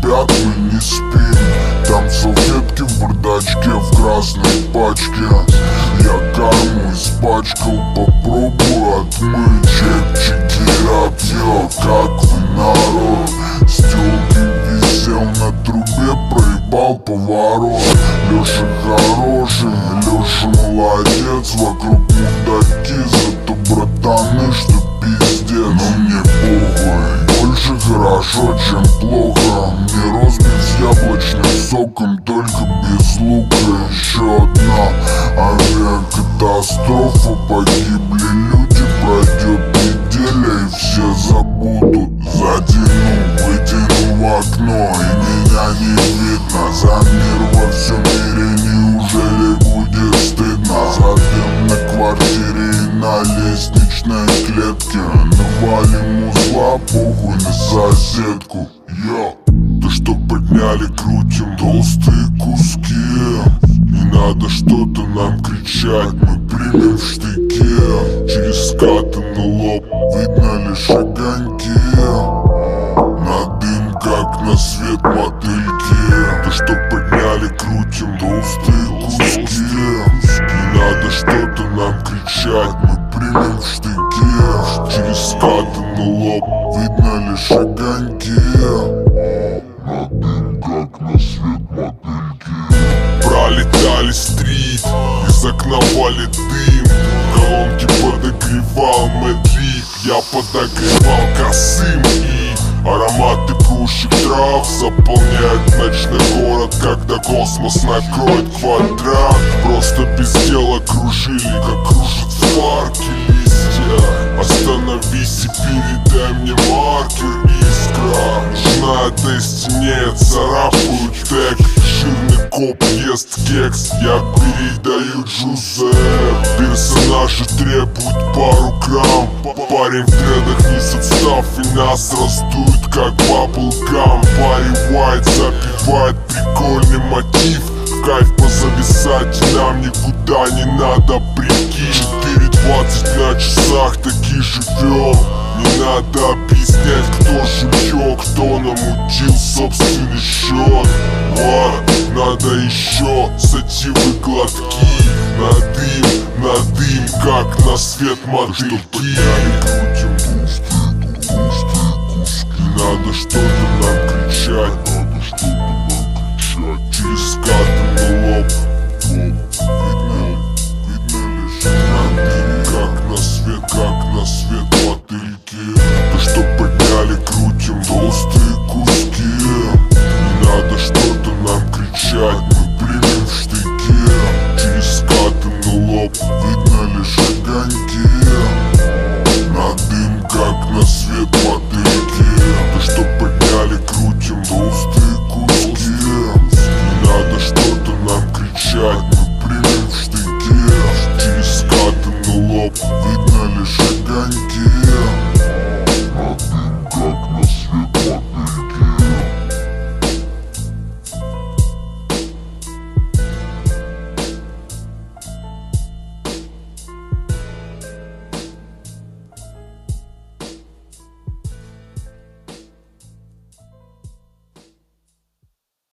говорят, мы не спим. Там салфетки в бардачке, в красной пачке. Я карму испачкал, попробую отмыть. Чепчики, рабьё, как вы, народ. С тёлки висел на трубе, проебал поворот. Лёша хороший, Лёша молодец. Вокруг мудаки, зато братаны, что пиздец. Но мне похуй, больше хорошо, чем плохо. Мне розбит с яблочным соком, только без лука. Еще одна авиакатастрофа, погибли люди. Пройдет неделя и все забудут. Затяну, вытяну в окно, и меня не видно. За мир во всем мире, неужели будет стыдно? Запьем на квартире и на лестничной клетке. Навалим узла, похуй на соседку. Йо, то что подняли, крутим толстые куски. Не надо что-то нам кричать, мы примем в штыке. Через скатанный лоб видно лишь огоньки. На дым, как на свет мотыльки. То что подняли, крутим толстые куски. Не надо что-то нам кричать, мы примем в штыке. Через скатанный лоб видно лишь огоньки. На дым, как на свет мотыльки. Пролетали стрит, из окна валит дым. Колонки подогревал Мэдлип, я подогревал косым. И ароматы прущих трав заполняют ночной город, когда космос накроет квадрат. Просто без дела кружили, как кружат в парке листья. Остановись и передай мне маркер, искра. На этой стене царапают тег. Жирный коп ест кекс, я передаю Джузеп. Персонажи требуют пару грамм. Парень в дредах не отстав, и нас раздует как баблгам. Барри Уайт запевает прикольный мотив. В кайф позависать, и нам никуда не надо, прикинь. 4:20 на часах, таки живем. Не надо объяснять, кто жилье, кто намутил собственный счет. Вот, надо еще сативы глотки. На дым, как на свет мотыльки. Крутим толстые куски. Надо что-то нам кричать, надо что-то нам кричать. Через скатанный лоб видно лишь на дым, как на свет мотыльки. То что подняли, крутим толстые куски. Не надо что-то нам кричать, мы примем в штыке. Через скатанный лоб видно лишь огоньки. На дым, как на свет мотыльки. То что подняли, крутим толстые куски. Не надо что-то нам кричать, мы примем в штыке. Через скатанный лоб видно лишь огоньки.